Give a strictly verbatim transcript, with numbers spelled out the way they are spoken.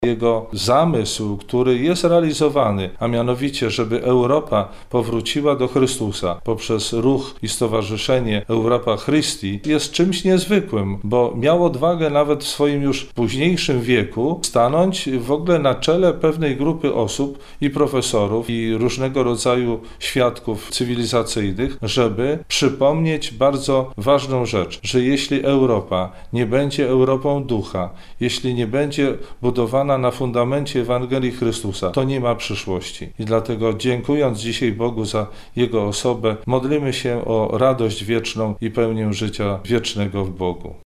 Jego zamysł, który jest realizowany, a mianowicie, żeby Europa powróciła do Chrystusa poprzez ruch i stowarzyszenie Europa Christi, jest czymś niezwykłym, bo miał odwagę nawet w swoim już późniejszym wieku stanąć w ogóle na czele pewnej grupy osób i profesorów i różnego rodzaju świadków cywilizacyjnych, żeby przypomnieć bardzo ważną rzecz, że jeśli Europa nie będzie Europą ducha, jeśli nie będzie budowana na fundamencie Ewangelii Chrystusa, to nie ma przyszłości. I dlatego, dziękując dzisiaj Bogu za Jego osobę, modlimy się o radość wieczną i pełnię życia wiecznego w Bogu.